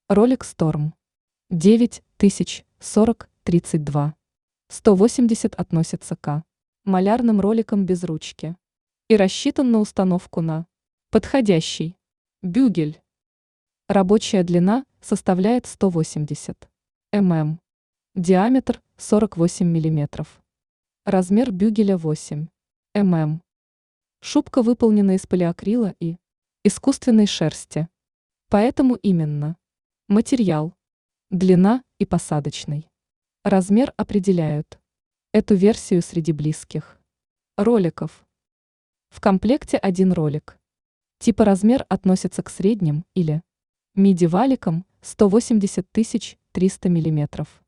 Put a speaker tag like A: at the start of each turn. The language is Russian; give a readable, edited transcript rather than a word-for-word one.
A: Ролик Storm 9040-32. 180 относится к малярным роликам без ручки и рассчитан на установку на подходящий бюгель. Рабочая длина составляет 180 мм, диаметр 48 мм, размер бюгеля 8 мм. Шубка выполнена из полиакрила и искусственной шерсти. Поэтому именно материал, длина и посадочный размер определяют эту версию среди близких роликов. В комплекте один ролик. Типа размер относится к средним или миди-валикам 180 300 мм.